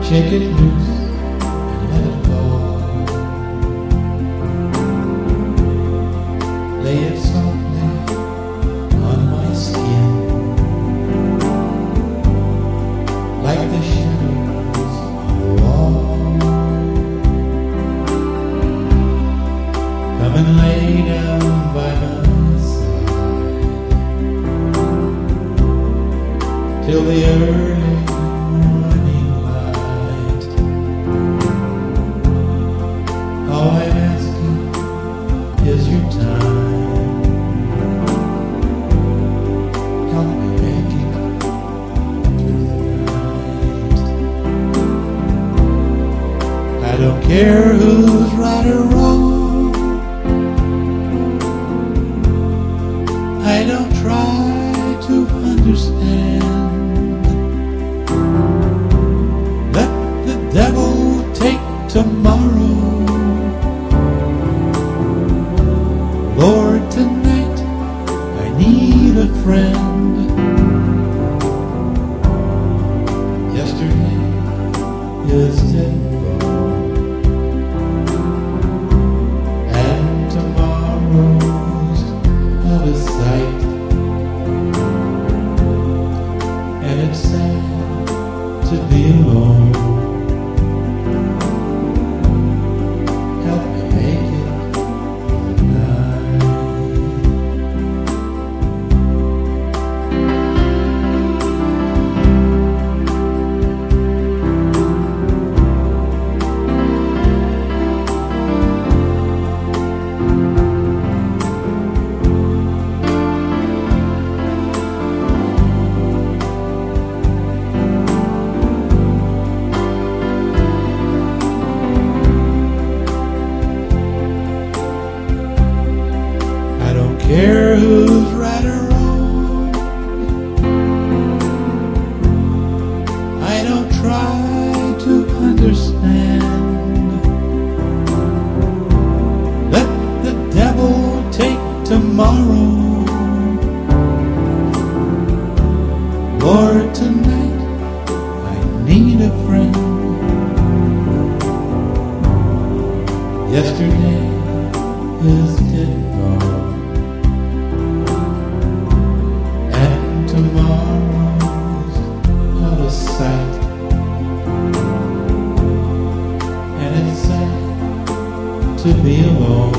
Shake it loose and let it fall. Lay it softly on my skin, like the shadows on the wall. Come and lay down by my side till the early all I'm asking is your time. Help me make it through the night. I don't care who's right or wrong. I don't try to understand. Let the devil take tomorrow. Lord, tonight I need a friend. Yesterday is dead gone, and tomorrow's out of sight. And it's sad to be alone. Help me make it tonight. Care who's right or wrong. I don't try to understand. Let the devil take tomorrow. Lord, tonight I need a friend. Yesterday is dead gone, tomorrow's out of sight. And it's sad to be alone.